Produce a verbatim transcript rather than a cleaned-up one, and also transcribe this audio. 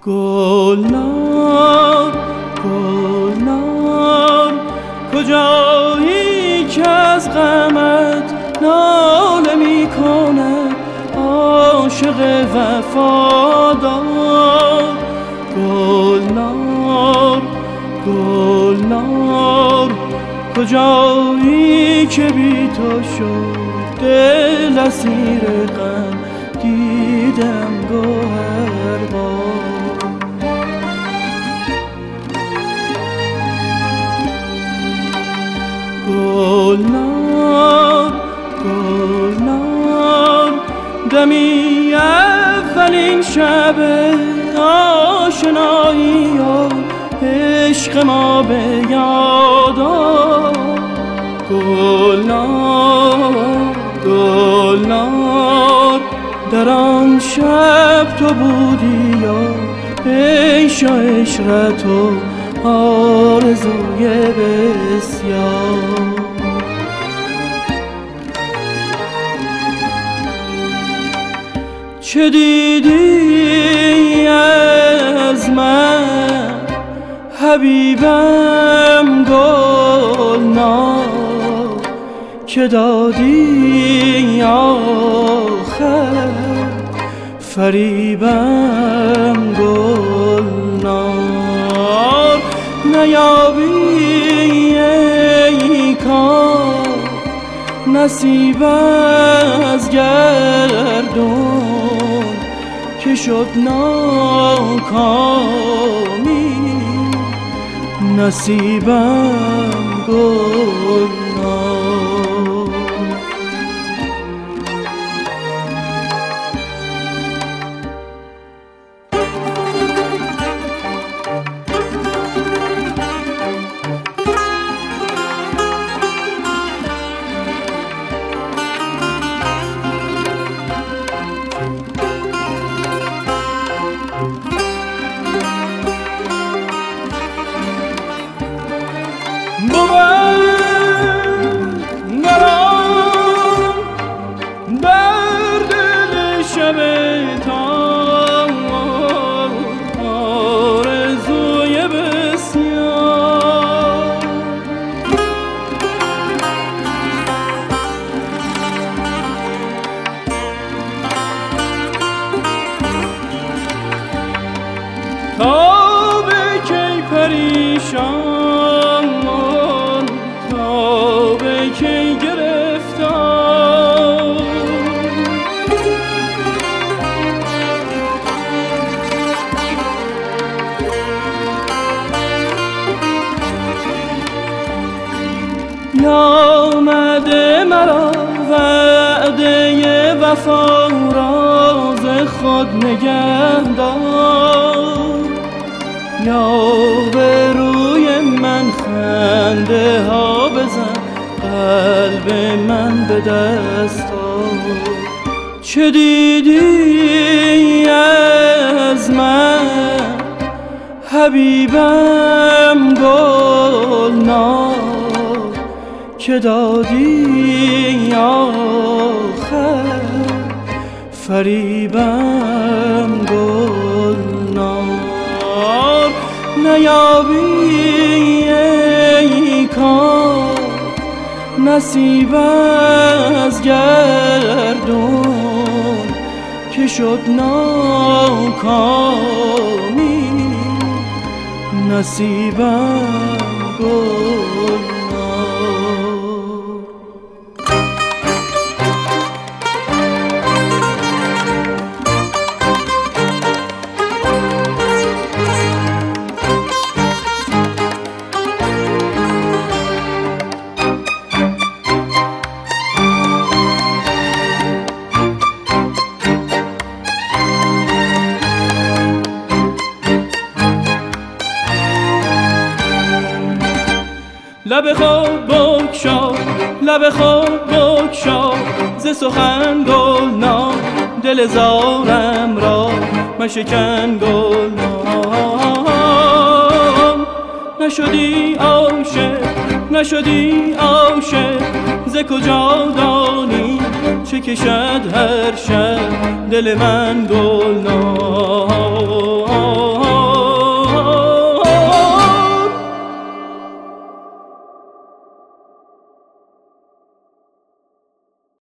گلنار گلنار کجایی که از غمت ناله می کند عاشق وفادار. گلنار گلنار کجایی که بی تو شد دل اسیر غم دیدم گوهربار. گلنار گلنار دمی اولین شب آشنایی و عشق ما به یاد آر. گلنار گلنار در آن شب تو بودی و عیش و عشرت و آرزوی بسیار. چه دیدی از من حبیبم گلنار که دادی آخر فریبم گلنار. نیابی ای کار نصیب از گردون که شد ناکامی نصیبم گلنار. تا به کی پریشان تا به کی گرفتار آمده مرا وعده وفا راز خود نگهدار. یا به روی من خنده ها بزن قلب من به دست آور. چه دیدی از من حبیبم گلنار که دادی آخر فریبم گلنار. نیابی ای کار نصیب از گردون که شد ناکامی نصیبم گلنار. لب خود بگشا لب خود بگشا ز سخن گلنار دل زارم را مشکن گلنار. نشدی عاشق نشدی عاشق ز کجا دانی چه کشد هر شب دل من گلنار.